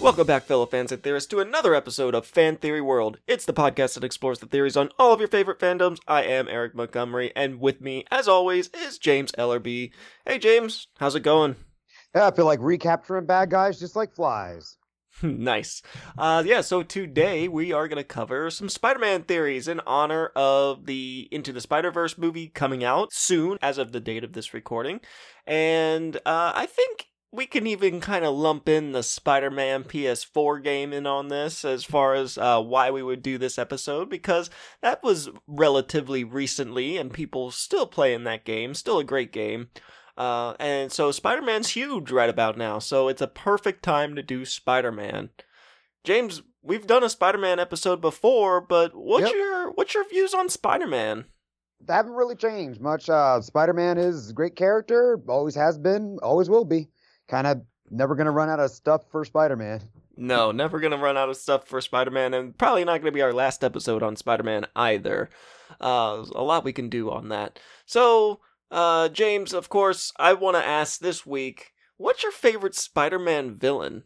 Welcome back, fellow fans and theorists, to another episode of Fan Theory World. It's the podcast that explores the theories on all of your favorite fandoms. I am Eric Montgomery, and with me, as always, is James Ellerby. Hey, James, how's it going? Yeah, I feel like recapturing bad guys just like flies. Nice. So today we are going to cover some Spider-Man theories in honor of the Into the Spider-Verse movie coming out soon, as of the date of this recording. And I think we can even kind of lump in the Spider-Man PS4 game in on this as far as why we would do this episode, because that was relatively recently and people still playing that game, still a great game. And so Spider-Man's huge right about now, so it's a perfect time to do Spider-Man. James, we've done a Spider-Man episode before, but what's your views on Spider-Man? They haven't really changed much. Spider-Man is a great character, always has been, always will be. Kind of never going to run out of stuff for Spider-Man. No, never going to run out of stuff for Spider-Man, and probably not going to be our last episode on Spider-Man either. A lot we can do on that. So, James, of course, I want to ask this week, what's your favorite Spider-Man villain?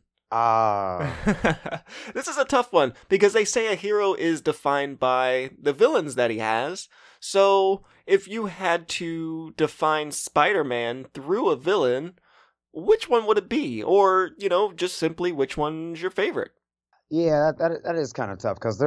This is a tough one, because they say a hero is defined by the villains that he has. So, if you had to define Spider-Man through a villain, which one would it be? Or, just simply which one's your favorite? Yeah, that is kind of tough, because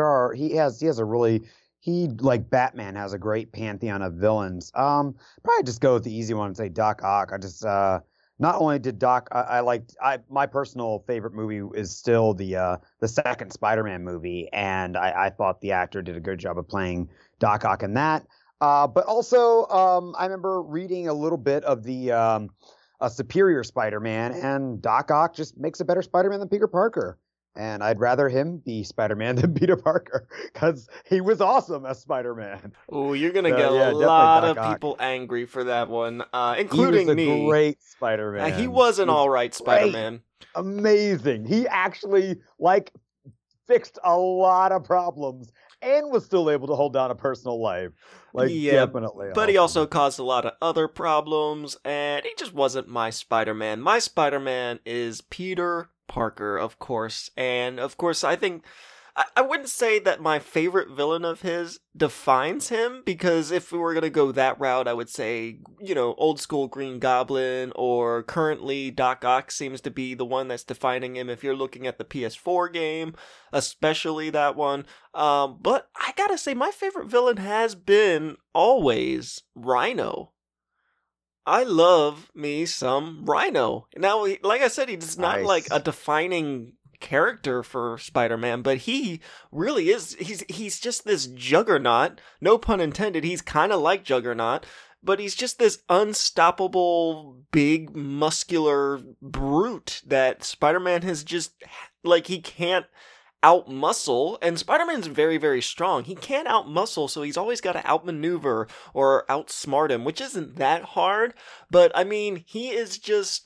like Batman has a great pantheon of villains. Probably just go with the easy one and say Doc Ock. Not only did my personal favorite movie is still the second Spider-Man movie, and I thought the actor did a good job of playing Doc Ock in that. But also, I remember reading a little bit of the a Superior Spider-Man, and Doc Ock just makes a better Spider-Man than Peter Parker. And I'd rather him be Spider-Man than Peter Parker, because he was awesome as Spider-Man. Oh, you're going to get a lot of people angry for that one, including me. He was a great Spider-Man. He was an all-right Spider-Man. Amazing. He actually, fixed a lot of problems and was still able to hold down a personal life. Definitely. But he also caused a lot of other problems, and he just wasn't my Spider-Man. My Spider-Man is Peter Parker, of course. And, of course, I think I wouldn't say that my favorite villain of his defines him, because if we were going to go that route, I would say, old school Green Goblin, or currently Doc Ock seems to be the one that's defining him if you're looking at the PS4 game, especially that one. But I gotta say, my favorite villain has been always Rhino. I love me some Rhino. Now, like I said, he's not like a defining character for Spider-Man, but he really is. He's just this juggernaut. No pun intended. He's kind of like Juggernaut, but he's just this unstoppable, big, muscular brute that Spider-Man has just, he can't outmuscle, and Spider-Man's very, very strong. He can't outmuscle, so he's always got to outmaneuver or outsmart him, which isn't that hard, but I mean, he is just,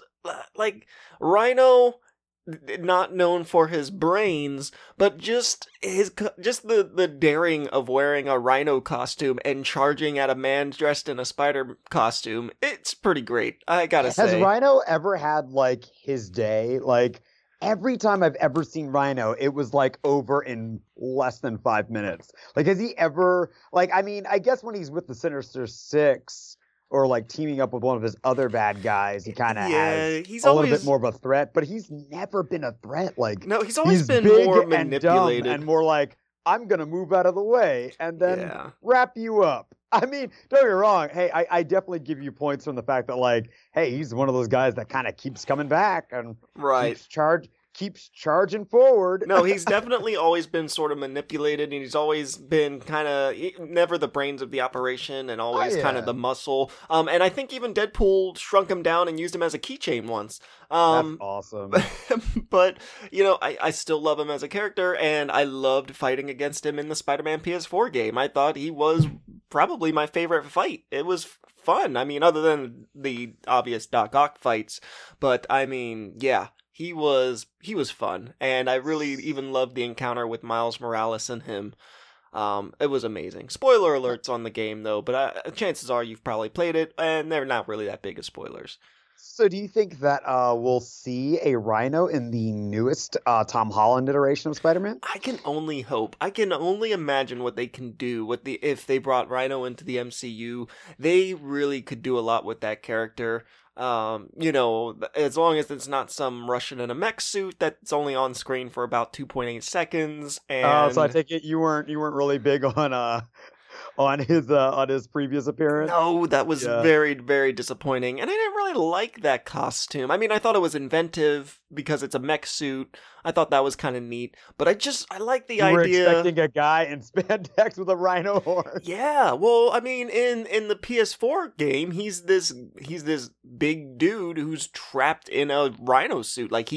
Rhino, not known for his brains, but just the daring of wearing a Rhino costume and charging at a man dressed in a spider costume. It's pretty great, I gotta say. Has Rhino ever had, his day? Every time I've ever seen Rhino, it was over in less than 5 minutes. Has he ever, I guess when he's with the Sinister Six, or teaming up with one of his other bad guys, he kind of has he's a always little bit more of a threat, but he's never been a threat. No, he's always been big more and manipulated. Dumb and more I'm going to move out of the way and then wrap you up. I mean, don't get me wrong. Hey, I definitely give you points from the fact that, hey, he's one of those guys that kind of keeps coming back and keeps charging forward. No, he's definitely always been sort of manipulated, and he's always been kind of never the brains of the operation, and always kind of the muscle. And I think even Deadpool shrunk him down and used him as a keychain once. That's awesome. But, I still love him as a character, and I loved fighting against him in the Spider-Man PS4 game. I thought he was probably my favorite fight. It was fun. I mean, other than the obvious Doc Ock fights. But, I mean, yeah. He was fun, and I really even loved the encounter with Miles Morales and him. It was amazing. Spoiler alerts on the game, though, but chances are you've probably played it, and they're not really that big of spoilers. So do you think that we'll see a Rhino in the newest Tom Holland iteration of Spider-Man? I can only hope. I can only imagine what they can do with the if they brought Rhino into the MCU. They really could do a lot with that character. As long as it's not some Russian in a mech suit that's only on screen for about 2.8 seconds, So I and take it you weren't really big on his previous appearance. no, that was Yeah. very, very disappointing. And I didn't really like that costume. I mean, I thought it was inventive because it's a mech suit. I thought that was kind of neat. But I like the You were idea. expecting a guy in spandex with a rhino horn. Yeah, well, I mean, in the PS4 game, he's this big dude who's trapped in a rhino suit. Like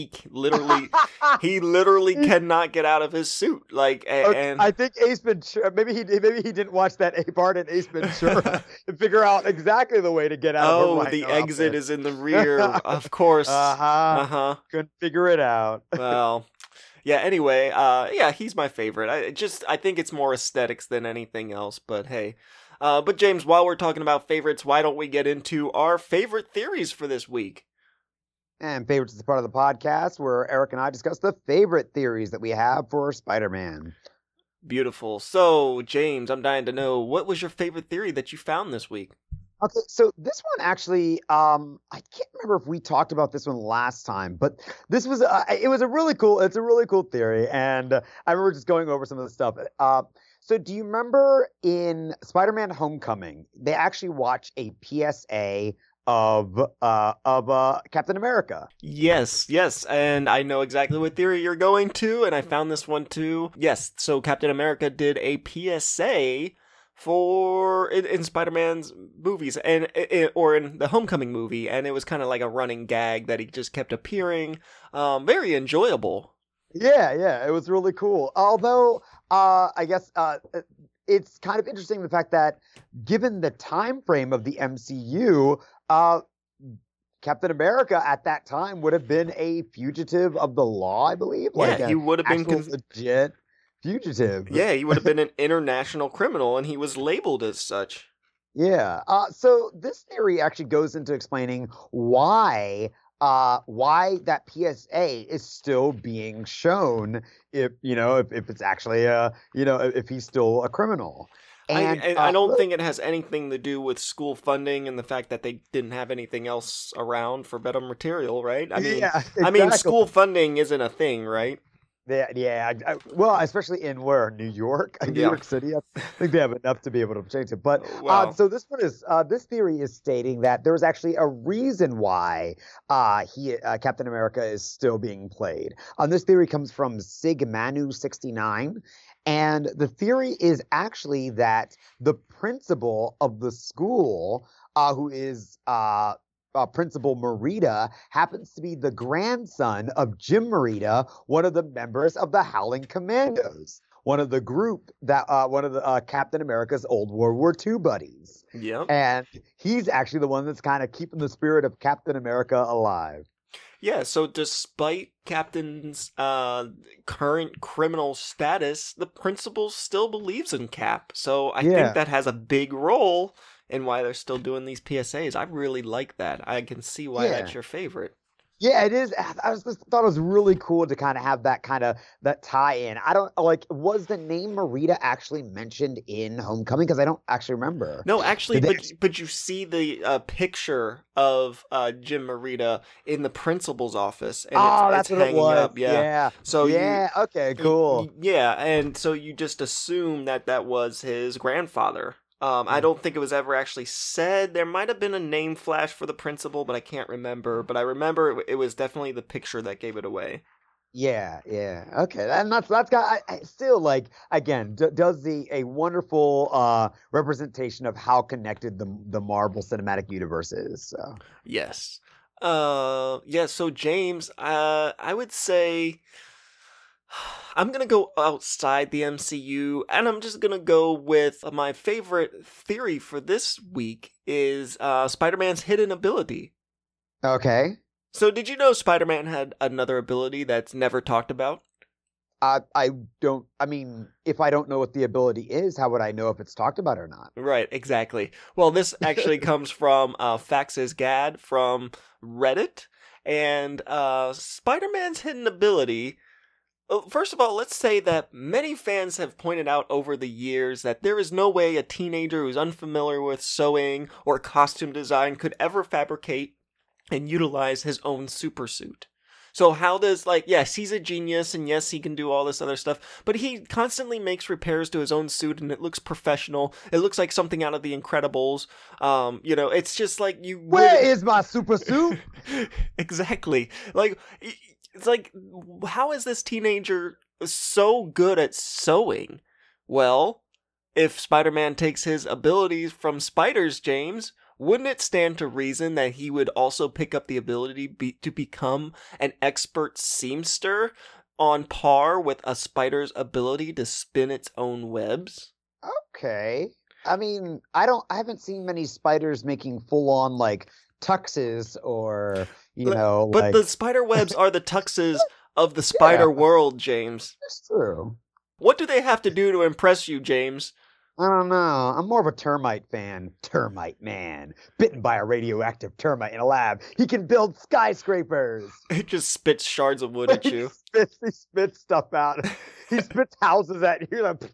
he literally cannot get out of his suit. Like, Okay, and I think Ace Ventura. Maybe he didn't watch that A part in Ace Ventura to figure out exactly the way to get out of a oh, rhino the exit outfit. is in the rear, of course. Uh-huh. Couldn't figure it out. Well, yeah. Anyway, yeah, he's my favorite. I think it's more aesthetics than anything else. But hey, but James, while we're talking about favorites, why don't we get into our favorite theories for this week? And favorites is the part of the podcast where Eric and I discuss the favorite theories that we have for Spider-Man. Beautiful. So, James, I'm dying to know, what was your favorite theory that you found this week? Okay, so this one actually, I can't remember if we talked about this one last time, but this was, it's a really cool theory, and I remember just going over some of the stuff. So do you remember in Spider-Man: Homecoming, they actually watch a PSA of Captain America? Yes, and I know exactly what theory you're going to, and I found this one too. Yes, so Captain America did a PSA for in Spider-Man's movies or in the Homecoming movie, and it was kind of like a running gag that he just kept appearing. Very enjoyable. Yeah, it was really cool. Although, I guess it's kind of interesting the fact that given the time frame of the MCU, Captain America at that time would have been a fugitive of the law, I believe. Like He would have been legit fugitive. Yeah, he would have been an international criminal, and he was labeled as such. Yeah. So this theory actually goes into explaining why that PSA is still being shown if it's actually if he's still a criminal. And I don't think it has anything to do with school funding and the fact that they didn't have anything else around for better material, right? I mean, yeah, exactly. I mean, school funding isn't a thing, right? Yeah. Well, especially in New York, New York City. I think they have enough to be able to change it. But Wow. so this theory is stating that there was actually a reason why Captain America is still being played. This theory comes from Sig Manu 69. And the theory is actually that the principal of the school, who is Principal Merida, happens to be the grandson of Jim Merida, one of the members of the Howling Commandos, one of the Captain America's old World War II buddies. Yep. And he's actually the one that's kind of keeping the spirit of Captain America alive. Yeah, so despite Captain's current criminal status, the principal still believes in Cap. So I think that has a big role in why they're still doing these PSAs. I really like that. I can see why that's your favorite. Yeah, it is. I just thought it was really cool to kind of have that tie in. I don't was the name Merida actually mentioned in Homecoming? Because I don't actually remember. No, actually, but you see the picture of Jim Merida in the principal's office, and that's it's what hanging it was. up. Yeah. So okay, cool. And so you just assume that was his grandfather. I don't think it was ever actually said. There might have been a name flash for the principal, but I can't remember. But I remember it was definitely the picture that gave it away. Yeah. Okay, and that's got. I still again does a wonderful representation of how connected the Marvel Cinematic Universe is. So. Yes. Yeah. So James, I would say. I'm going to go outside the MCU, and I'm just going to go with my favorite theory for this week is Spider-Man's hidden ability. Okay. So did you know Spider-Man had another ability that's never talked about? I don't. I mean, if I don't know what the ability is, how would I know if it's talked about or not? Right, exactly. Well, this actually comes from Faxes Gad from Reddit, and Spider-Man's hidden ability. First of all, let's say that many fans have pointed out over the years that there is no way a teenager who's unfamiliar with sewing or costume design could ever fabricate and utilize his own supersuit. So how does, like, yes, he's a genius, and yes, he can do all this other stuff, but he constantly makes repairs to his own suit, and it looks professional. It looks like something out of The Incredibles. It's just like you... Where is my super suit? Exactly. Like, it's like, how is this teenager so good at sewing? Well, if Spider-Man takes his abilities from spiders, James, wouldn't it stand to reason that he would also pick up the ability to become an expert seamster on par with a spider's ability to spin its own webs? Okay. I mean, I haven't seen many spiders making full-on, like, tuxes or, But like... the spider webs are the tuxes of the spider world, James. That's true. What do they have to do to impress you, James? I don't know. I'm more of a termite fan. Termite man. Bitten by a radioactive termite in a lab. He can build skyscrapers. It just spits shards of wood at you. He spits stuff out. He spits houses at you. Like,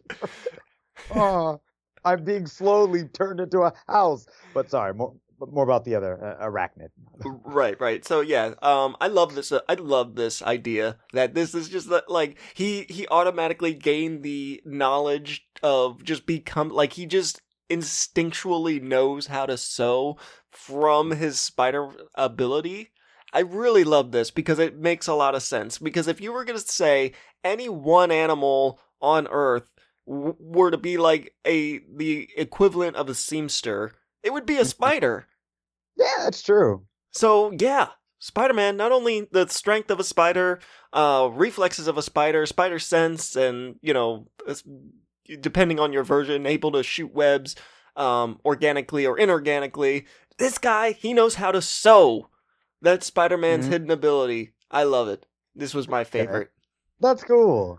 oh, I'm being slowly turned into a house. But sorry, more about the other arachnid. Right. So yeah, I love this. I love this idea that this is just like he automatically gained the knowledge of just become like he just instinctually knows how to sew from his spider ability. I really love this because it makes a lot of sense. Because if you were gonna say any one animal on Earth were to be like the equivalent of a seamster, it would be a spider. Yeah, that's true. So, yeah, Spider-Man, not only the strength of a spider, reflexes of a spider, spider sense, and, depending on your version, able to shoot webs organically or inorganically. This guy, he knows how to sew. That's Spider-Man's hidden ability. I love it. This was my favorite. That's cool.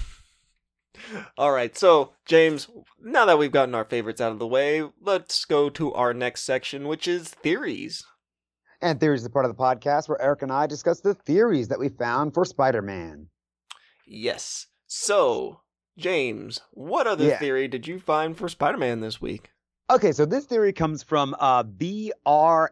All right, so James, now that we've gotten our favorites out of the way, let's go to our next section, which is theories. And Theories is the part of the podcast where Eric and I discuss the theories that we found for Spider-Man. Yes. So, James, what other theory did you find for Spider-Man this week? Okay, so this theory comes from BRSORS,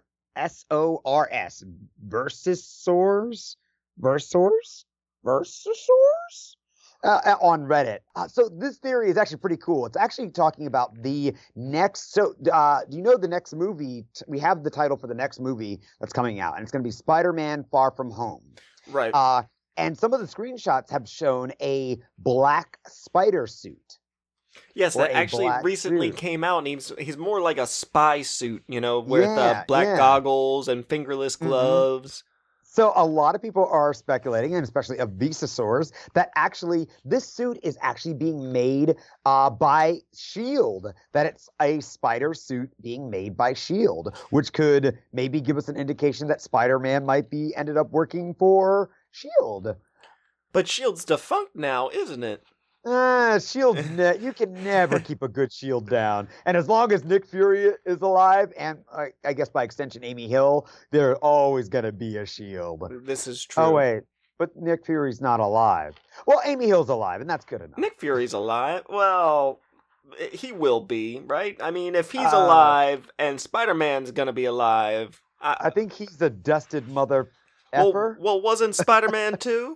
Versosaurs? On Reddit. So this theory is actually pretty cool. It's actually talking about the next... So do you know the next movie? We have the title for the next movie that's coming out, and it's going to be Spider-Man Far From Home. Right. And some of the screenshots have shown a black spider suit. Yes, that actually recently came out, and he's more like a spy suit, with black goggles and fingerless gloves. So a lot of people are speculating, and especially Avisasaurs, that actually this suit is actually being made by S.H.I.E.L.D., that it's a spider suit being made by S.H.I.E.L.D., which could maybe give us an indication that Spider-Man might be ended up working for S.H.I.E.L.D. But S.H.I.E.L.D's defunct now, isn't it? S.H.I.E.L.D. You can never keep a good S.H.I.E.L.D. down. And as long as Nick Fury is alive, and I guess by extension Amy Hill, there's always going to be a S.H.I.E.L.D. This is true. Oh, wait. But Nick Fury's not alive. Well, Amy Hill's alive, and that's good enough. Nick Fury's alive? Well, he will be, right? I mean, if he's alive and Spider-Man's going to be alive... I think he's the dusted mother... Well, wasn't Spider-Man 2?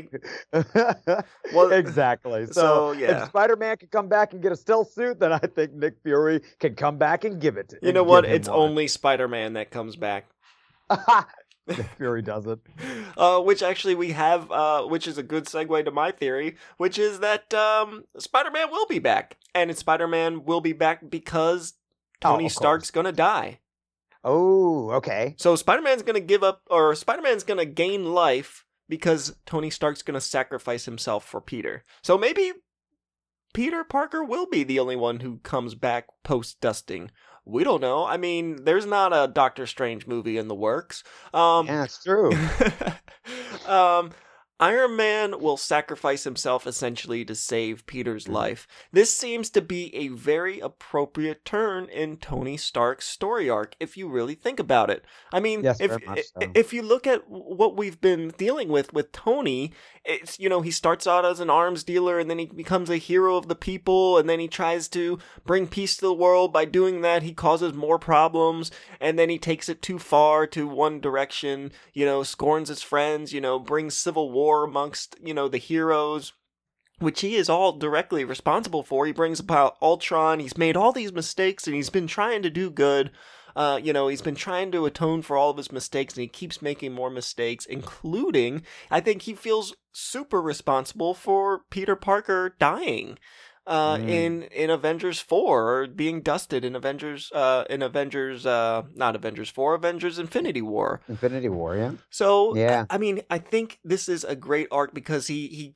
Exactly. So if Spider-Man can come back and get a stealth suit, then I think Nick Fury can come back and give it to him. You know what? It's only Spider-Man that comes back. Nick Fury doesn't. Which actually we have, which is a good segue to my theory, which is that Spider-Man will be back. And Spider-Man will be back because Tony Stark's going to die. Oh, okay. So Spider-Man's going to give up, or Spider-Man's going to gain life because Tony Stark's going to sacrifice himself for Peter. So maybe Peter Parker will be the only one who comes back post-dusting. We don't know. I mean, there's not a Doctor Strange movie in the works. Yeah, it's true. Iron Man will sacrifice himself essentially to save Peter's Mhm. life. This seems to be a very appropriate turn in Tony Stark's story arc, if you really think about it. I mean, Yes, if very much so. if you look at what we've been dealing with Tony, it's, you know, he starts out as an arms dealer and then he becomes a hero of the people, and then he tries to bring peace to the world. By doing that, he causes more problems, and then he takes it too far to one direction, you know, scorns his friends, you know, brings civil war amongst, you know, the heroes, which he is all directly responsible for. He brings about Ultron. He's made all these mistakes and he's been trying to do good. You know, he's been trying to atone for all of his mistakes, and he keeps making more mistakes, including, I think he feels super responsible for Peter Parker dying Mm. in Avengers 4, or being dusted in Avengers not Avengers 4, Avengers Infinity War. Infinity War, yeah. So, Yeah. I mean, I think this is a great arc because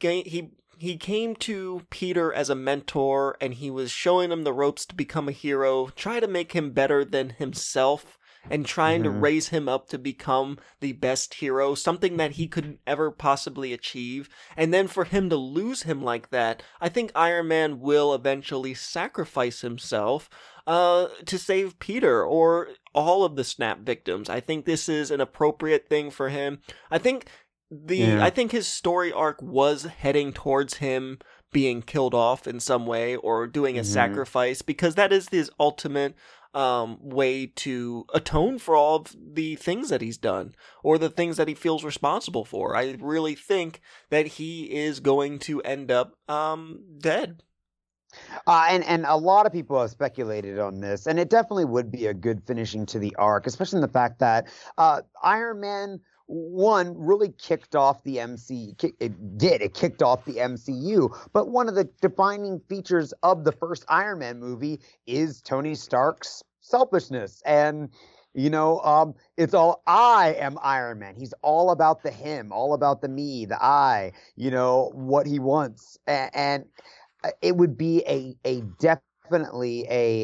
he came to Peter as a mentor, and he was showing him the ropes to become a hero, try to make him better than himself, and trying to Hmm. raise him up to become the best hero, something that he could ever possibly achieve. And then for him to lose him like that, I think Iron Man will eventually sacrifice himself to save Peter or all of the snap victims. I think this is an appropriate thing for him. I think Yeah. I think his story arc was heading towards him being killed off in some way or doing a Hmm. sacrifice, because that is his ultimate way to atone for all of the things that he's done or the things that he feels responsible for. I really think that he is going to end up dead. And a lot of people have speculated on this, and it definitely would be a good finishing to the arc, especially in the fact that Iron Man one really kicked off the it kicked off the MCU. But one of the defining features of the first Iron Man movie is Tony Stark's selfishness, and it's all I am Iron Man. He's all about the him, all about the me, the I. What he wants, and it would be a definitely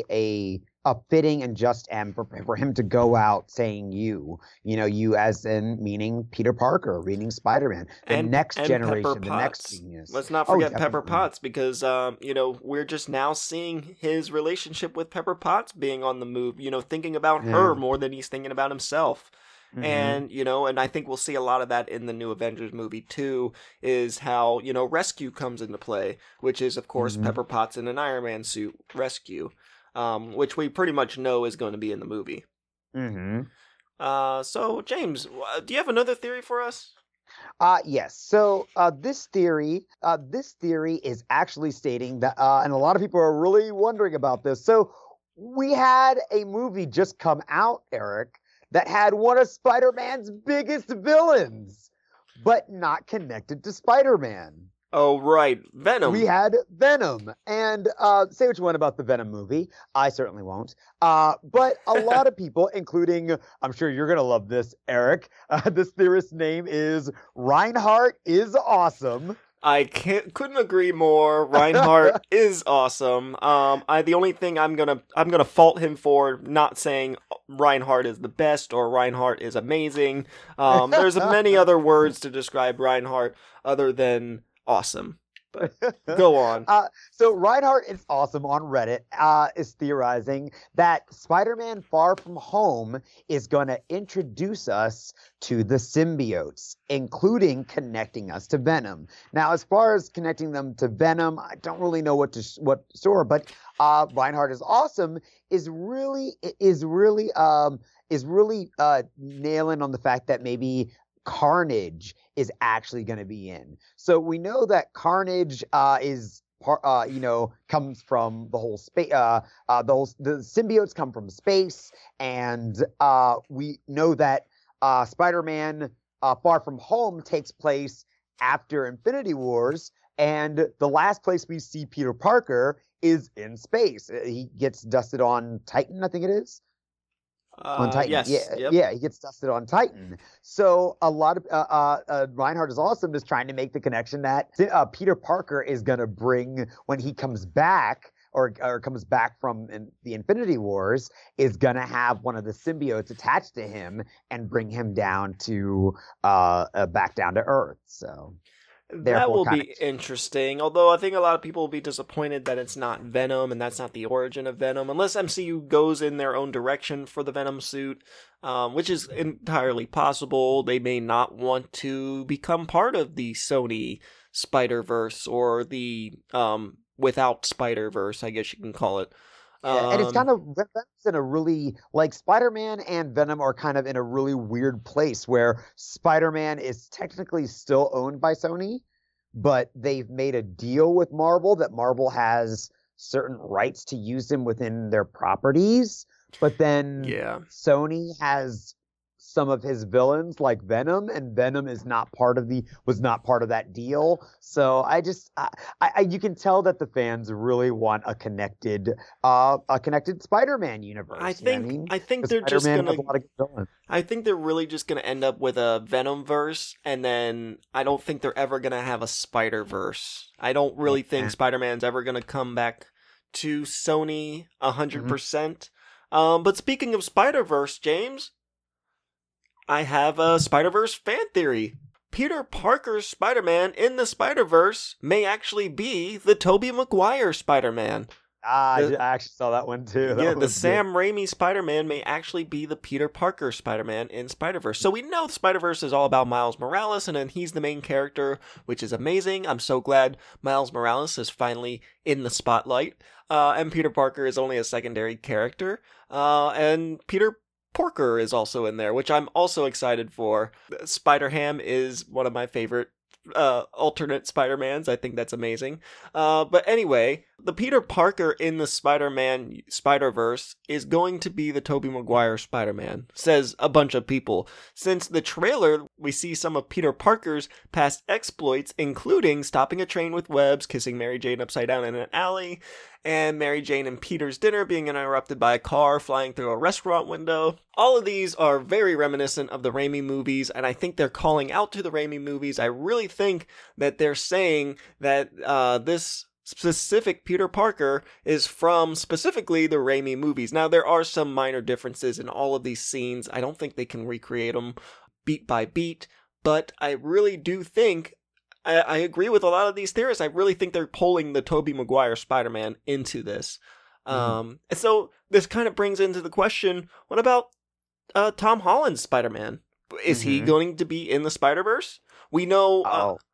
a fitting and just end for him to go out saying you as in meaning Peter Parker, meaning Spider-Man, the next And Pepper generation, the next Potts. genius. Let's not Oh, forget Pepper definitely. Potts, because you know, we're just now seeing his relationship with Pepper Potts being on the move, you know, thinking about her Yeah. more than he's thinking about himself. Hmm. And, you know, and I think we'll see a lot of that in the new Avengers movie too, is how, you know, Rescue comes into play, which is, of course, Hmm. Pepper Potts in an Iron Man suit, Rescue, which we pretty much know is going to be in the movie. Hmm. So, James, do you have another theory for us? Yes. So this theory is actually stating that, and a lot of people are really wondering about this. So we had a movie just come out, Eric, that had one of Spider-Man's biggest villains, but not connected to Spider-Man. Oh, right, We Venom. had Venom, and say what you want about the Venom movie. I certainly won't. But a lot of people, including, I'm sure you're gonna love this, Eric. This theorist's name is Reinhardt is awesome. Couldn't agree more. Reinhardt is awesome. The only thing I'm gonna fault him for not saying Reinhardt is the best or Reinhardt is amazing. There's many other words to describe Reinhardt other than awesome. But go on. So Reinhardt is awesome on Reddit is theorizing that Spider-Man Far From Home is going to introduce us to the symbiotes, including connecting us to Venom. Now, as far as connecting them to Venom, I don't really know what store, but Reinhardt is awesome is really nailing on the fact that maybe Carnage is actually going to be in. So we know that Carnage comes from the whole space. The symbiotes come from space, and we know that Spider-Man Far From Home takes place after Infinity Wars, and the last place we see Peter Parker is in space. He gets dusted on Titan, I think it is. On Titan, Yes, yep. yeah, he gets dusted on Titan. So a lot of Reinhardt is just trying to make the connection that Peter Parker is gonna bring when he comes back or comes back from the Infinity Wars is gonna have one of the symbiotes attached to him and bring him down to back down to Earth. So That therefore, will kind of. be interesting. Although I think a lot of people will be disappointed that it's not Venom and that's not the origin of Venom, unless MCU goes in their own direction for the Venom suit, which is entirely possible. They may not want to become part of the Sony Spider-Verse or the without Spider-Verse, I guess you can call it. Yeah, and it's kind of Venom's in a really like Spider-Man and Venom are kind of in a really weird place where Spider-Man is technically still owned by Sony, but they've made a deal with Marvel that Marvel has certain rights to use him within their properties, but then Yeah. Sony has some of his villains like Venom, and Venom was not part of that deal. So you can tell that the fans really want a connected Spider-Man universe. I you know what think mean? I think 'Cause they're just Spider-Man gonna has a lot of good villains. I think they're really just gonna end up with a Venom verse, and then I don't think they're ever gonna have a Spider Verse. I don't really think Yeah. Spider-Man's ever gonna come back to Sony 100%. Mm-hmm. But speaking of Spider Verse, James, I have a Spider Verse fan theory. Peter Parker's Spider-Man in the Spider-Verse may actually be the Tobey Maguire Spider-Man. I actually saw that one too. Yeah, the Sam Raimi Spider-Man may actually be the Peter Parker Spider-Man in Spider-Verse. So we know Spider-Verse is all about Miles Morales, and then he's the main character, which is amazing. I'm so glad Miles Morales is finally in the spotlight, and Peter Parker is only a secondary character, and Peter Porker is also in there, which I'm also excited for. Spider-Ham is one of my favorite alternate Spider-Mans. I think that's amazing. But anyway, the Peter Parker in the Spider-Man Spider-Verse is going to be the Tobey Maguire Spider-Man, says a bunch of people. Since the trailer, we see some of Peter Parker's past exploits, including stopping a train with webs, kissing Mary Jane upside down in an alley, and Mary Jane and Peter's dinner being interrupted by a car flying through a restaurant window. All of these are very reminiscent of the Raimi movies, and I think they're calling out to the Raimi movies. I really think that they're saying that this specific Peter Parker is from specifically the Raimi movies. Now, there are some minor differences in all of these scenes. I don't think they can recreate them beat by beat, but I really do think I agree with a lot of these theorists. I really think they're pulling the Tobey Maguire Spider-Man into this. And so this kind of brings into the question, what about Tom Holland's Spider-Man? Is he going to be in the Spider-Verse? We know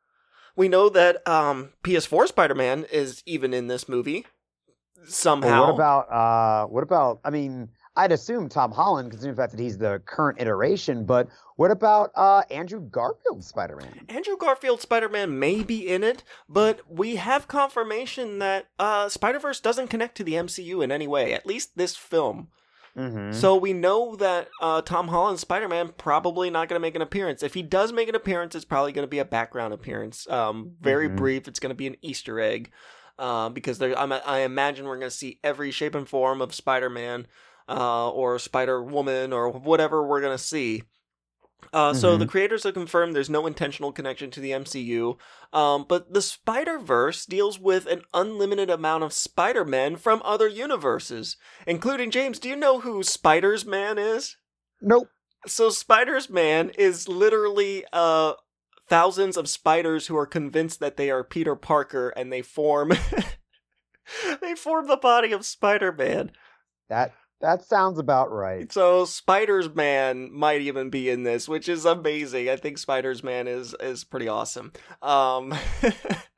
that PS4 Spider-Man is even in this movie somehow. Well, what about I mean, I'd assume Tom Holland, considering the fact that he's the current iteration, but what about Andrew Garfield's Spider-Man? Andrew Garfield's Spider-Man may be in it, but we have confirmation that Spider-Verse doesn't connect to the MCU in any way, at least this film. So we know that Tom Holland's Spider-Man probably not going to make an appearance. If he does make an appearance, it's probably going to be a background appearance. Very brief. It's going to be an Easter egg. Because I imagine we're going to see every shape and form of Spider-Man or Spider-Woman or whatever we're going to see. So the creators have confirmed there's no intentional connection to the MCU, but the Spider-Verse deals with an unlimited amount of Spider-Men from other universes, including, James, do you know who Spiders-Man is? Nope. So Spiders-Man is literally thousands of spiders who are convinced that they are Peter Parker, and they form the body of Spider-Man. That sounds about right. So Spiders-Man might even be in this, which is amazing. I think Spiders-Man is pretty awesome. I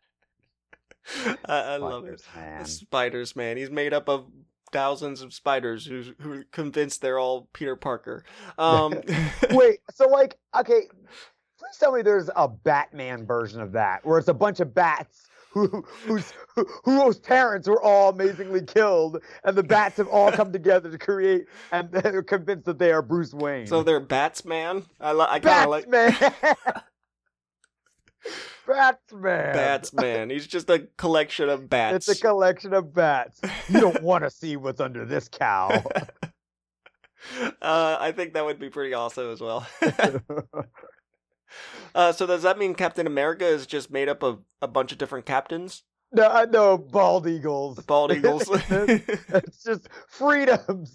love it. Spiders-Man. He's made up of thousands of spiders who are convinced they're all Peter Parker. Wait, so like, okay, please tell me there's a Batman version of that, where it's a bunch of bats whose parents were all amazingly killed, and the bats have all come together to create, and they're convinced that they are Bruce Wayne. So they're Batsman? I kind of like... Batsman! Batsman. He's just a collection of bats. It's a collection of bats. You don't want to see what's under this cow. I think that would be pretty awesome as well. So does that mean Captain America is just made up of a bunch of different captains? No, bald eagles. The bald eagles. It's just freedoms.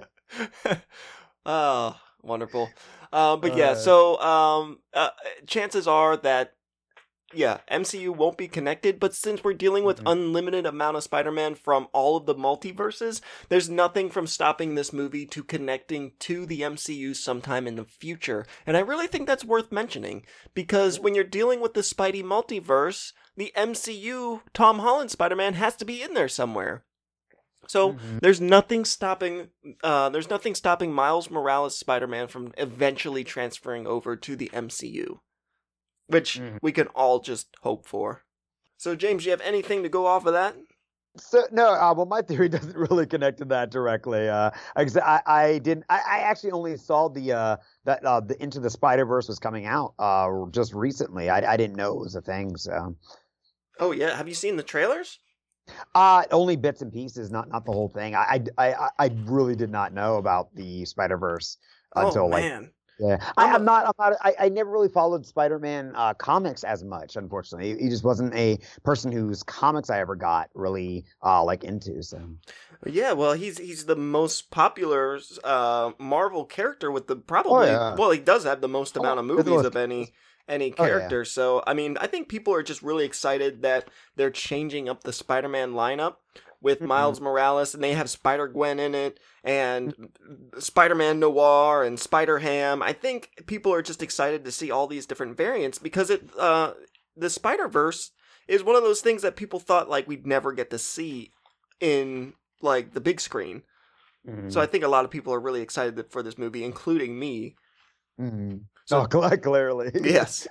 Oh, wonderful. But yeah, so chances are that MCU won't be connected, but since we're dealing with unlimited amount of Spider-Man from all of the multiverses, there's nothing from stopping this movie to connecting to the MCU sometime in the future. And I really think that's worth mentioning, because when you're dealing with the Spidey multiverse, the MCU Tom Holland Spider-Man has to be in there somewhere. So there's nothing stopping Miles Morales Spider-Man from eventually transferring over to the MCU. Which we can all just hope for. So, James, do you have anything to go off of that? So no, well, my theory doesn't really connect to that directly. I actually only saw the Into the Spider-Verse was coming out just recently. I didn't know it was a thing. So. Oh yeah, have you seen the trailers? Only bits and pieces, not the whole thing. I really did not know about the Spider-Verse until man. Yeah, I never really followed Spider-Man comics as much. Unfortunately, he just wasn't a person whose comics I ever got really into. So, yeah, well, he's the most popular Marvel character with the probably. Well, he does have the most amount of movies of any character. Yeah. So, I mean, I think people are just really excited that they're changing up the Spider-Man lineup with Miles Morales, and they have Spider-Gwen in it, and Spider-Man Noir, and Spider-Ham. I think people are just excited to see all these different variants, because the Spider-Verse is one of those things that people thought, like, we'd never get to see in, like, the big screen. So I think a lot of people are really excited for this movie, including me. So, clearly. Yes.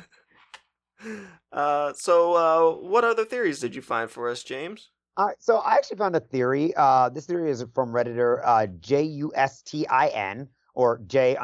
So what other theories did you find for us, James? So I actually found a theory. This theory is from Redditor Justin or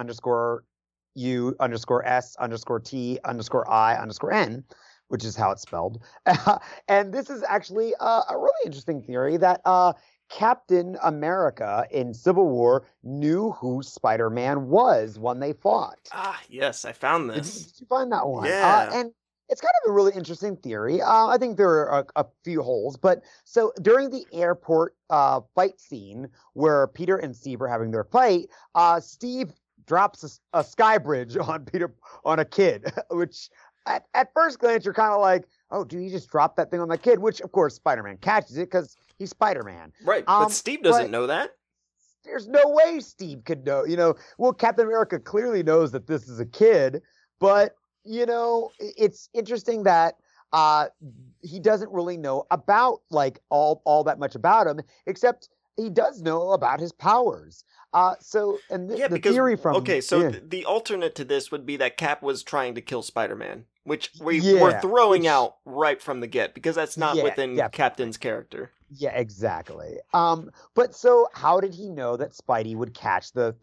J_U_S_T_I_N, which is how it's spelled. And this is actually a really interesting theory that Captain America in Civil War knew who Spider-Man was when they fought. Yes, I found this. Did you find that one? Yeah. And it's kind of a really interesting theory. I think there are a few holes, but so during the airport fight scene where Peter and Steve are having their fight, Steve drops a sky bridge on a kid, which at first glance you're kind of like, oh, dude, he just dropped that thing on the kid, which of course Spider-Man catches it because he's Spider-Man. Right, but Steve doesn't know that. There's no way Steve could know. Well, Captain America clearly knows that this is a kid, but it's interesting that he doesn't really know about all that much about him, except he does know about his powers. The theory from the alternate to this would be that Cap was trying to kill Spider-Man, which we're throwing out right from the get, because that's not within Captain's character. Yeah, exactly. But so how did he know that Spidey would catch the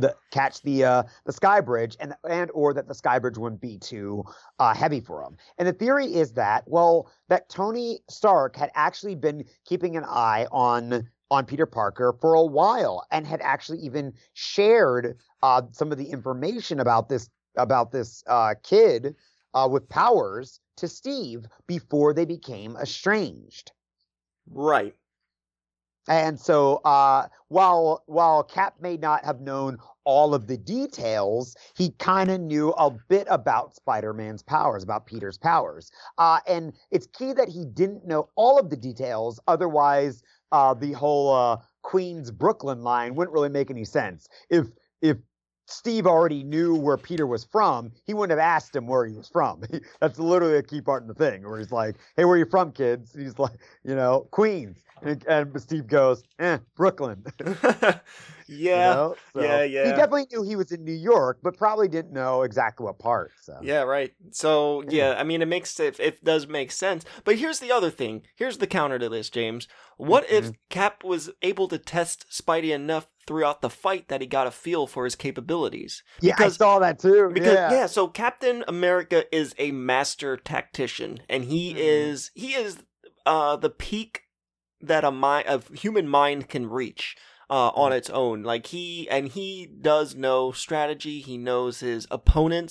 sky bridge and or that the sky bridge wouldn't be too heavy for him? And the theory is that Tony Stark had actually been keeping an eye on Peter Parker for a while and had actually even shared some of the information about this kid with powers to Steve before they became estranged. Right. And so while Cap may not have known all of the details, he kind of knew a bit about Spider-Man's powers, about Peter's powers. And it's key that he didn't know all of the details. Otherwise, the whole Queens Brooklyn line wouldn't really make any sense. If Steve already knew where Peter was from, he wouldn't have asked him where he was from. That's literally a key part in the thing, where he's like, hey, where are you from, kids? And he's like, Queens. And Steve goes, Brooklyn. Yeah. Yeah. He definitely knew he was in New York, but probably didn't know exactly what part. So. Yeah, right. So, yeah, I mean, it does make sense. But here's the other thing. Here's the counter to this, James. What if Cap was able to test Spidey enough throughout the fight that he got a feel for his capabilities? Yeah, I saw that too. So Captain America is a master tactician, and he is the peak that a human mind can reach on its own. Like he does know strategy. He knows his opponents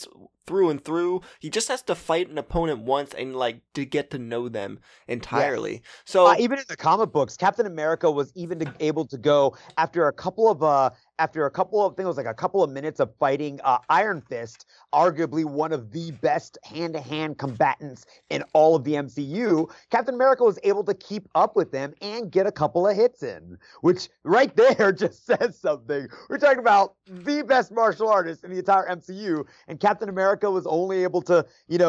through and through. He just has to fight an opponent once and like to get to know them entirely. Yes. So Even in the comic books, Captain America was even able to go after a couple of I think it was like a couple of minutes of fighting Iron Fist, arguably one of the best hand-to-hand combatants in all of the MCU. Captain America was able to keep up with them and get a couple of hits in, which right there just says something. We're talking about the best martial artist in the entire MCU, and Captain America was only able to,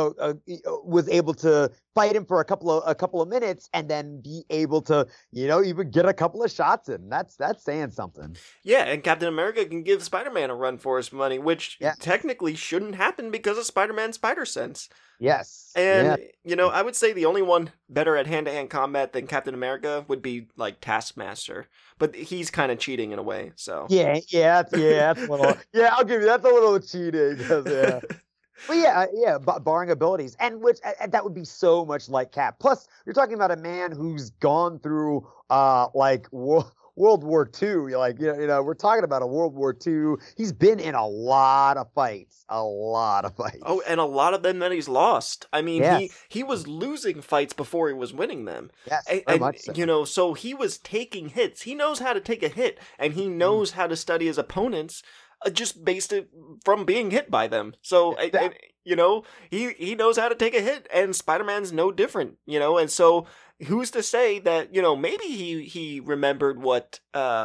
fight him for a couple of minutes and then be able to, even get a couple of shots in. That's saying something. yeah, and Captain America can give Spider-Man a run for his money, which technically shouldn't happen because of Spider-Man's spider sense. Yes. And, I would say the only one better at hand-to-hand combat than Captain America would be, like, Taskmaster. But he's kind of cheating in a way, so. Yeah, that's a little, I'll give you, that's a little cheating. Yeah. But barring abilities, and which that would be so much like Cap. Plus, you're talking about a man who's gone through, World War II. We're talking about a World War II. He's been in a lot of fights. Oh, and a lot of them that he's lost. I mean, yes. he was losing fights before he was winning them. Yes, very much so. So he was taking hits. He knows how to take a hit, and he knows how to study his opponents. Just based it from being hit by them. So, he knows how to take a hit, and Spider-Man's no different, and so who's to say that, maybe he remembered what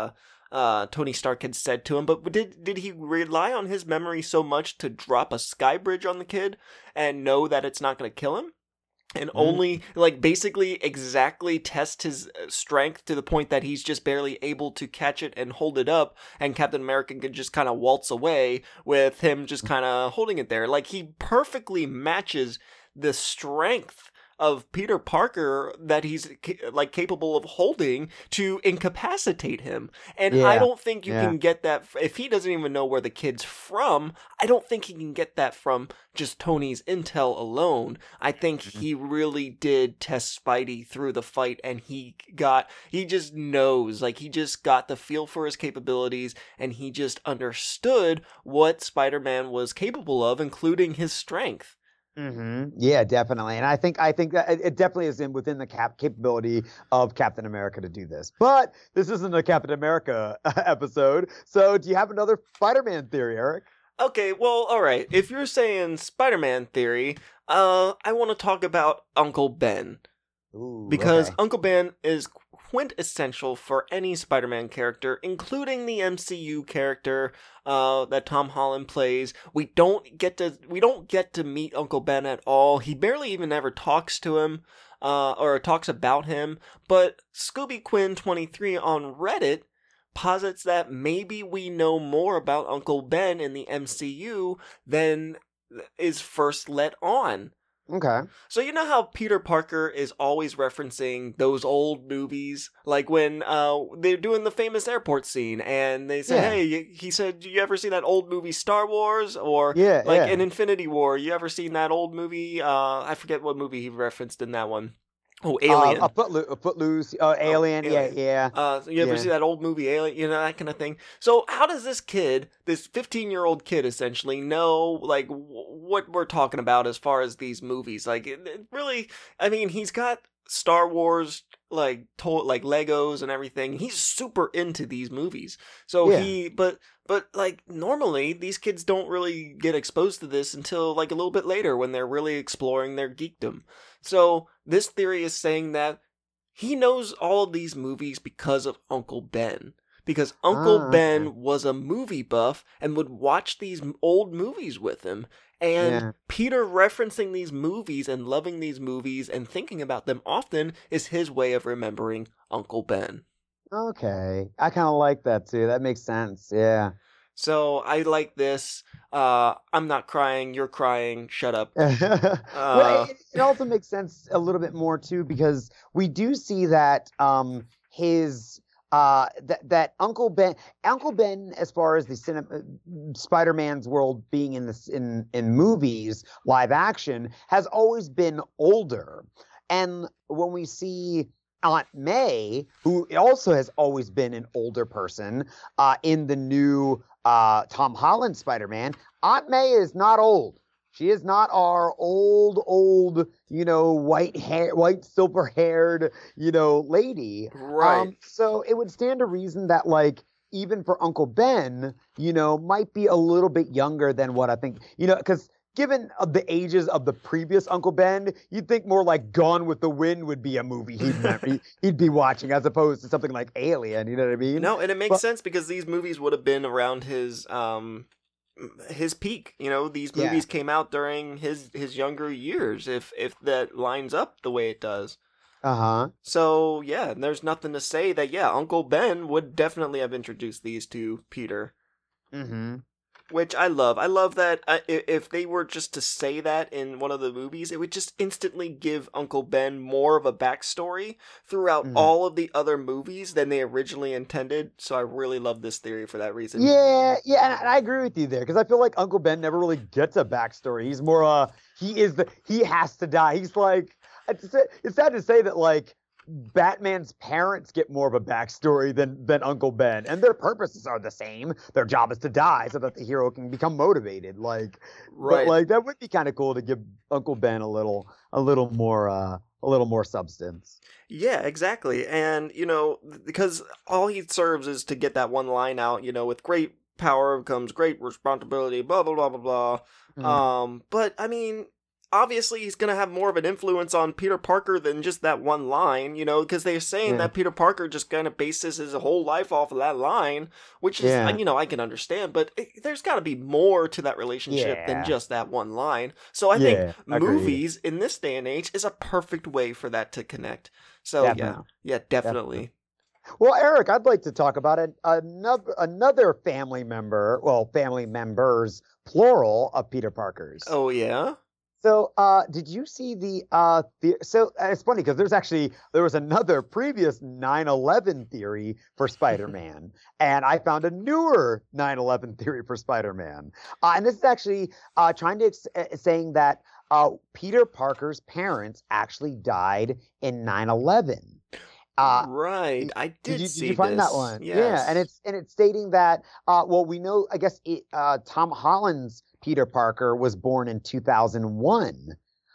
Tony Stark had said to him, but did he rely on his memory so much to drop a sky bridge on the kid and know that it's not going to kill him? And only, basically exactly test his strength to the point that he's just barely able to catch it and hold it up, and Captain America could just kind of waltz away with him just kind of holding it there. Like, he perfectly matches the strength of Peter Parker that he's capable of holding to incapacitate him. And I don't think you can get that if he doesn't even know where the kid's from. I don't think he can get that from just Tony's intel alone. I think he really did test Spidey through the fight, and he just knows, he just got the feel for his capabilities, and he just understood what Spider-Man was capable of, including his strength. Mm-hmm. Yeah, definitely. And I think that it definitely is within the capability of Captain America to do this. But this isn't a Captain America episode. So do you have another Spider-Man theory, Eric? Okay, well, all right. If you're saying Spider-Man theory, I want to talk about Uncle Ben. Ooh, because okay. Uncle Ben is quintessential for any Spider-Man character, including the MCU character that Tom Holland plays. We don't get to meet Uncle Ben at all. He barely even ever talks to him or talks about him. But Scooby Quinn 23 on Reddit posits that maybe we know more about Uncle Ben in the MCU than is first let on. Okay. So you know how Peter Parker is always referencing those old movies? Like when they're doing the famous airport scene and they say, hey, he said, you ever seen that old movie Star Wars? Or in Infinity War, you ever seen that old movie? I forget what movie he referenced in that one. Oh, Alien. Footloose. Alien. Yeah. You ever see that old movie Alien? That kind of thing. So how does this kid, this 15-year-old kid essentially, know, what we're talking about as far as these movies? It really, I mean, he's got Star Wars, Legos and everything. He's super into these movies. So but normally these kids don't really get exposed to this until a little bit later when they're really exploring their geekdom. So this theory is saying that he knows all of these movies because of Uncle Ben. Because Uncle Ben was a movie buff and would watch these old movies with him. And Peter referencing these movies and loving these movies and thinking about them often is his way of remembering Uncle Ben. Okay. I kind of like that too. That makes sense. Yeah. So I like this. I'm not crying. You're crying. Shut up. Well, it also makes sense a little bit more too, because we do see that that Uncle Ben, as far as the Spider-Man's world being in movies, live action, has always been older. And when we see Aunt May, who also has always been an older person, in the new Tom Holland Spider-Man, Aunt May is not old. She is not our old, white silver haired, lady. Right. So it would stand to reason that like even for Uncle Ben, might be a little bit younger than what I think, because given the ages of the previous Uncle Ben, you'd think more like Gone with the Wind would be a movie he'd be watching as opposed to something like Alien. You know what I mean? No, and it makes sense because these movies would have been around his peak. These movies came out during his younger years. If that lines up the way it does. Uh-huh. So yeah, there's nothing to say that Uncle Ben would definitely have introduced these to Peter. Mm-hmm. Which I love. I love that if they were just to say that in one of the movies, it would just instantly give Uncle Ben more of a backstory throughout all of the other movies than they originally intended. So I really love this theory for that reason. Yeah, and I agree with you there because I feel like Uncle Ben never really gets a backstory. He's more he has to die. He's like it's sad to say that like Batman's parents get more of a backstory than Uncle Ben, and their purposes are the same. Their job is to die so that the hero can become motivated. Like, right? But like that would be kind of cool to give Uncle Ben a little more substance. Yeah, exactly. And because all he serves is to get that one line out. With great power comes great responsibility. Blah blah blah blah blah. But I mean, obviously he's going to have more of an influence on Peter Parker than just that one line, because they're saying that Peter Parker just kind of bases his whole life off of that line, which is, I can understand, but there's got to be more to that relationship than just that one line. So I think movies in this day and age is a perfect way for that to connect. So definitely. Well, Eric, I'd like to talk about another family members, plural, of Peter Parkers. Oh, yeah? So, did you see so it's funny because there was another previous 9/11 theory for Spider-Man, and I found a newer 9/11 theory for Spider-Man. And this is actually saying that Peter Parker's parents actually died in 9/11. Right, I did see this. Did you find that one? Yes. Yeah, and it's stating that we know, I guess Tom Holland's Peter Parker was born in 2001.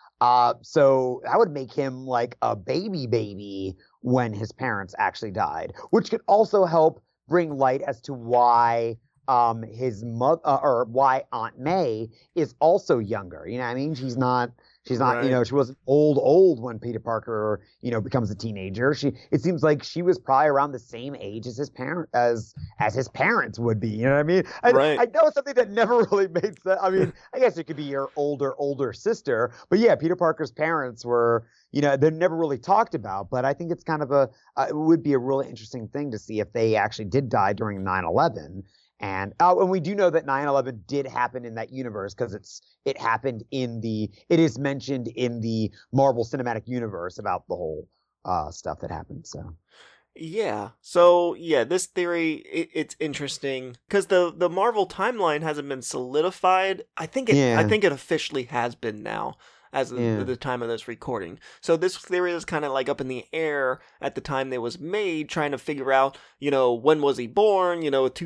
So that would make him like a baby when his parents actually died, which could also help bring light as to why his mother or why Aunt May is also younger. You know what I mean? She's not, right. She wasn't old when Peter Parker, becomes a teenager. It seems like she was probably around the same age as his his parents would be. You know what I mean? Right. I know it's something that never really made sense. I mean, I guess it could be your older sister, but yeah, Peter Parker's parents were, they're never really talked about, but I think it's kind of it would be a really interesting thing to see if they actually did die during 9/11. And we do know that 9/11 did happen in that universe because it is mentioned in the Marvel Cinematic Universe about the whole stuff that happened. So this theory it's interesting because the Marvel timeline hasn't been solidified. I think it officially has been now, as of the time of this recording. So this theory is kind of like up in the air at the time it was made, trying to figure out, when was he born?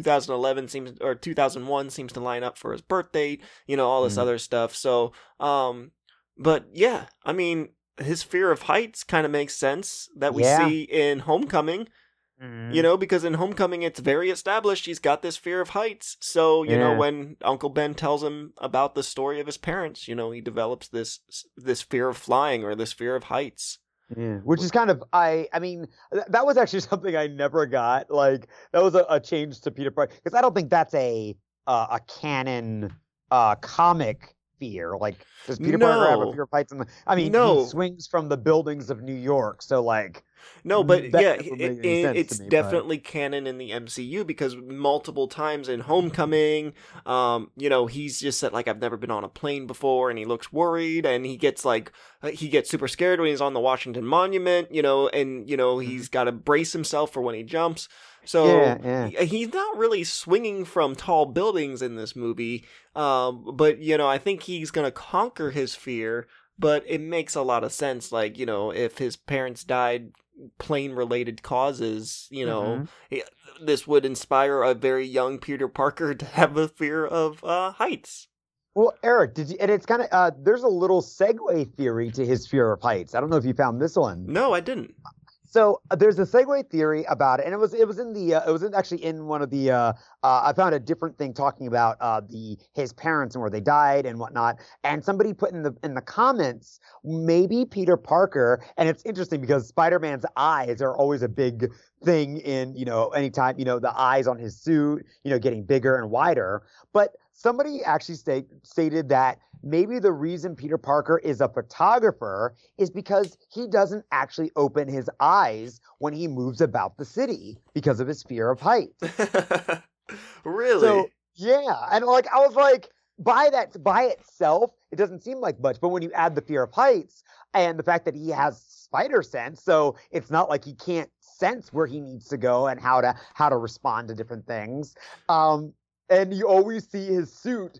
2001 seems to line up for his birth date, all this other stuff. So, but yeah, I mean, his fear of heights kind of makes sense that we see in Homecoming. Because in Homecoming, it's very established he's got this fear of heights. So, when Uncle Ben tells him about the story of his parents, he develops this fear of flying or this fear of heights. Yeah, which is kind of, I mean, that was actually something I never got. Like, that was a change to Peter Parker. Because I don't think that's a canon comic fear. Like, does Peter Parker have a fear of heights? He swings from the buildings of New York. So, like... No, but it's definitely canon in the MCU because multiple times in Homecoming, he's just said, like, I've never been on a plane before, and he looks worried, and he gets super scared when he's on the Washington Monument, he's got to brace himself for when he jumps. So he's not really swinging from tall buildings in this movie, but, I think he's going to conquer his fear, but it makes a lot of sense, like, if his parents died plane-related causes, this would inspire a very young Peter Parker to have a fear of heights. Well, Eric, did you? And it's kind of there's a little segue theory to his fear of heights. I don't know if you found this one. No, I didn't. So there's a segue theory about it, and it was in the actually in one of the I found a different thing talking about the his parents and where they died and whatnot, and somebody put in the comments maybe Peter Parker, and it's interesting because Spider-Man's eyes are always a big thing in anytime the eyes on his suit getting bigger and wider, but somebody actually stated that maybe the reason Peter Parker is a photographer is because he doesn't actually open his eyes when he moves about the city because of his fear of heights. Really? So, yeah. And like, I was like, by itself, it doesn't seem like much. But when you add the fear of heights and the fact that he has spider sense, so it's not like he can't sense where he needs to go and how to respond to different things. And you always see his suit,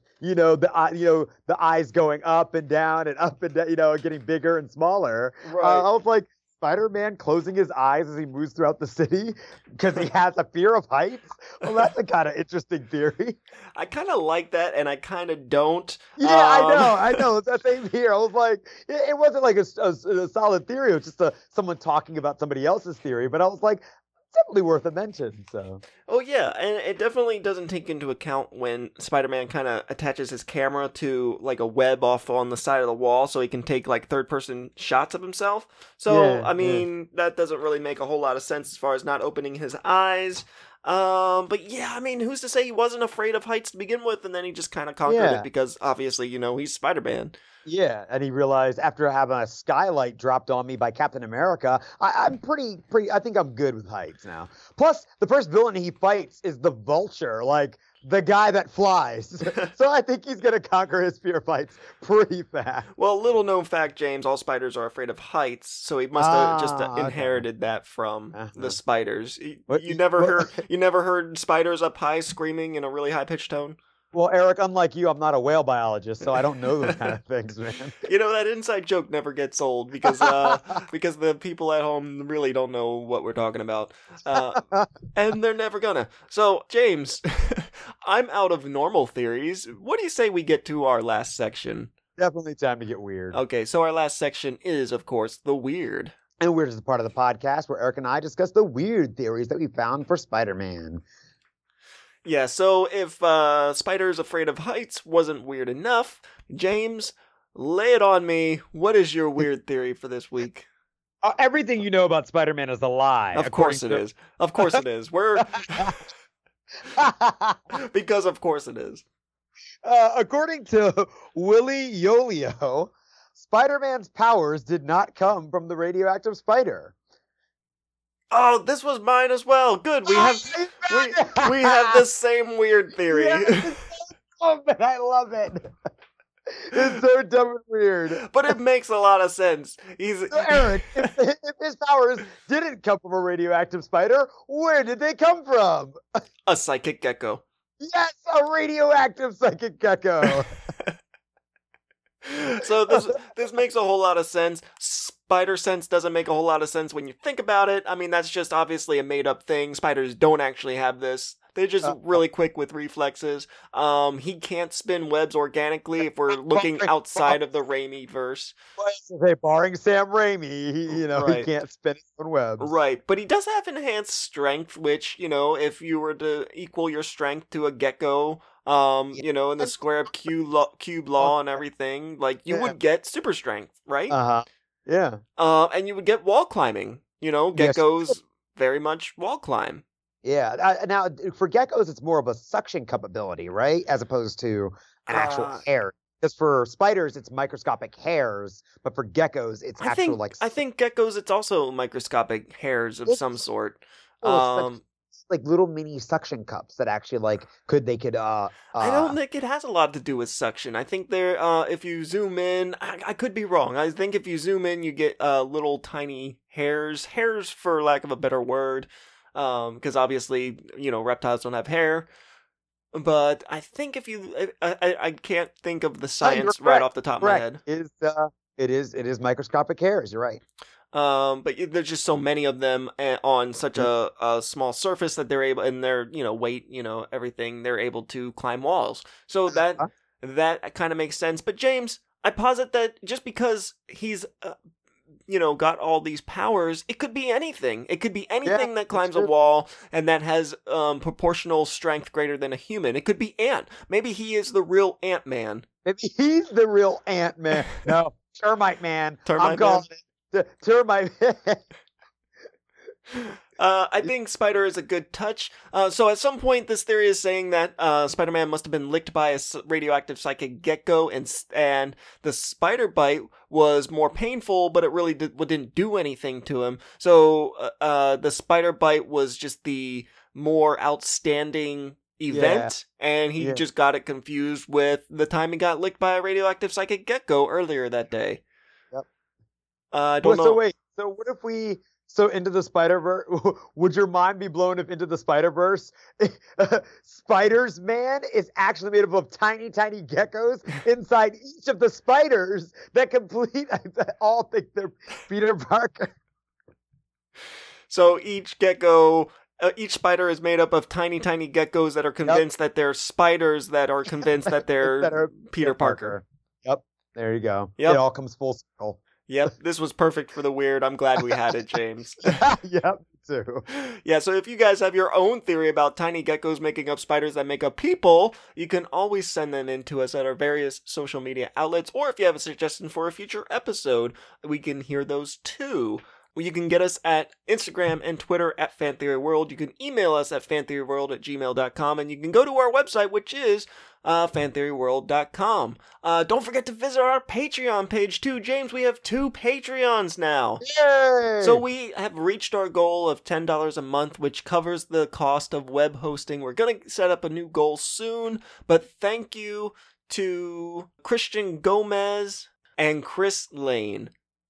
the eyes going up and down, getting bigger and smaller. Right. I was like, Spider-Man closing his eyes as he moves throughout the city because he has a fear of heights. Well, that's a kind of interesting theory. I kind of like that, and I kind of don't. Yeah, I know. It's that same here. I was like, it wasn't like a solid theory. It was just someone talking about somebody else's theory. But I was like, definitely worth a mention. So. Oh yeah, and it definitely doesn't take into account when Spider-Man kind of attaches his camera to like a web off on the side of the wall, so he can take like third-person shots of himself. So I mean, that doesn't really make a whole lot of sense as far as not opening his eyes. But yeah, I mean, who's to say he wasn't afraid of heights to begin with, and then he just kind of conquered it because obviously, he's Spider-Man. Yeah, and he realized after having a skylight dropped on me by Captain America, I'm pretty. I think I'm good with heights now. Plus, the first villain he fights is the Vulture, like the guy that flies. So I think he's gonna conquer his fear of heights pretty fast. Well, little known fact, James, all spiders are afraid of heights, so he must have just inherited that from the spiders. You never heard spiders up high screaming in a really high pitched tone? Well, Eric, unlike you, I'm not a whale biologist, so I don't know those kind of things, man. That inside joke never gets old because the people at home really don't know what we're talking about, and they're never gonna. So, James, I'm out of normal theories. What do you say we get to our last section? Definitely time to get weird. Okay, so our last section is, of course, the weird. And weird is the part of the podcast where Eric and I discuss the weird theories that we found for Spider-Man. Yeah, so if Spiders Afraid of Heights wasn't weird enough, James, lay it on me. What is your weird theory for this week? Everything you know about Spider-Man is a lie. Of course it is. Of course it is. Because of course it is. According to Willie Yolio, Spider-Man's powers did not come from the radioactive spider. Oh, this was mine as well. Good. We have the same weird theory. Yes, I love it. It's so dumb and weird. But it makes a lot of sense. So Eric, if his powers didn't come from a radioactive spider, where did they come from? A psychic gecko. Yes, a radioactive psychic gecko. So this makes a whole lot of sense. Spider sense doesn't make a whole lot of sense when you think about it. I mean, that's just obviously a made-up thing. Spiders don't actually have this. They're just really quick with reflexes. He can't spin webs organically if we're looking outside of the Raimi verse. Barring Sam Raimi, he can't spin his own webs. Right, but he does have enhanced strength, which, if you were to equal your strength to a gecko, in the square cube law and everything, like, you would get super strength, right? Uh-huh. Yeah. And you would get wall climbing. Geckos very much wall climb. Yeah. Now, for geckos, it's more of a suction capability, right? As opposed to an actual hair. Because for spiders, it's microscopic hairs, but for geckos, it's I think geckos, it's also microscopic hairs of some sort. Like little mini suction cups that actually they could I don't think it has a lot to do with suction. I think they're if you zoom in, I could be wrong. I think if you zoom in, you get little tiny hairs for lack of a better word, because obviously reptiles don't have hair. But I think if you I can't think of the science right off the top of my head. It is microscopic hairs. You're right. But there's just so many of them on such a small surface that they're able, and their weight, everything, they're able to climb walls. So that that kind of makes sense. But James, I posit that just because he's got all these powers, it could be anything. It could be anything that climbs a wall and that has proportional strength greater than a human. It could be Ant. Maybe he is the real Ant-Man. Maybe he's the real Ant-Man. No, Termite Man. Termite I'm calling it. Termite Man. I think Spider is a good touch. So at some point, this theory is saying that Spider-Man must have been licked by a radioactive psychic gecko, and the spider bite was more painful, but it really didn't do anything to him. So the spider bite was just the more outstanding event, and he just got it confused with the time he got licked by a radioactive psychic gecko earlier that day. Yep. I don't know. So wait, so what if we... So Into the Spider-Verse, would your mind be blown if Into the Spider-Verse, Spiders Man is actually made up of tiny, tiny geckos inside each of the spiders that all think they're Peter Parker. So each spider is made up of tiny, tiny geckos that are convinced that they're spiders that are convinced that they're Peter Parker. Yep, there you go. Yep. It all comes full circle. Yep, this was perfect for the weird. I'm glad we had it, James. Yep, too. Yeah, so if you guys have your own theory about tiny geckos making up spiders that make up people, you can always send them in to us at our various social media outlets, or if you have a suggestion for a future episode, we can hear those too. You can get us at Instagram and Twitter at FanTheoryWorld. You can email us at fantheoryworld@gmail.com, and you can go to our website, which is fantheoryworld.com. Don't forget to visit our Patreon page too. James, we have 2 Patreons now. Yay! So we have reached our goal of $10 a month, which covers the cost of web hosting. We're going to set up a new goal soon, but thank you to Christian Gomez and Chris Lane.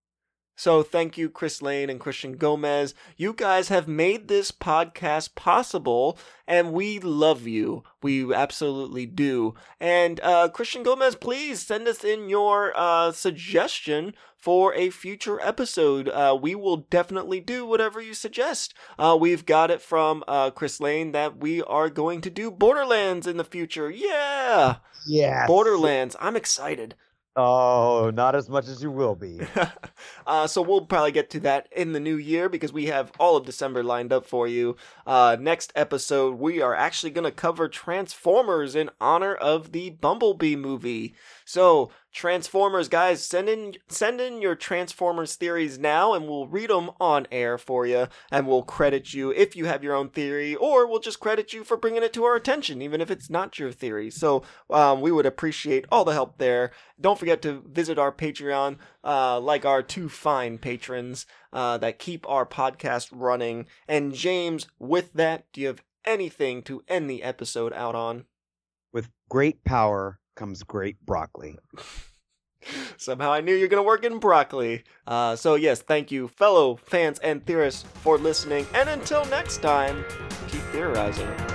So thank you, Chris Lane and Christian Gomez. You guys have made this podcast possible, and we love you. We absolutely do. And Christian Gomez, please send us in your suggestion for a future episode. We will definitely do whatever you suggest. We've got it from Chris Lane that we are going to do Borderlands in the future. Yeah! Yes. Borderlands. I'm excited. Oh, not as much as you will be. So we'll probably get to that in the new year because we have all of December lined up for you. Next episode, we are actually going to cover Transformers in honor of the Bumblebee movie. So, Transformers, guys, send in your Transformers theories now, and we'll read them on air for you, and we'll credit you if you have your own theory, or we'll just credit you for bringing it to our attention, even if it's not your theory. So, we would appreciate all the help there. Don't forget to visit our Patreon, like our 2 fine patrons that keep our podcast running. And James, with that, do you have anything to end the episode out on? With great power comes great broccoli. Somehow I knew you were going to work in broccoli. So yes, thank you, fellow fans and theorists, for listening. And until next time, keep theorizing.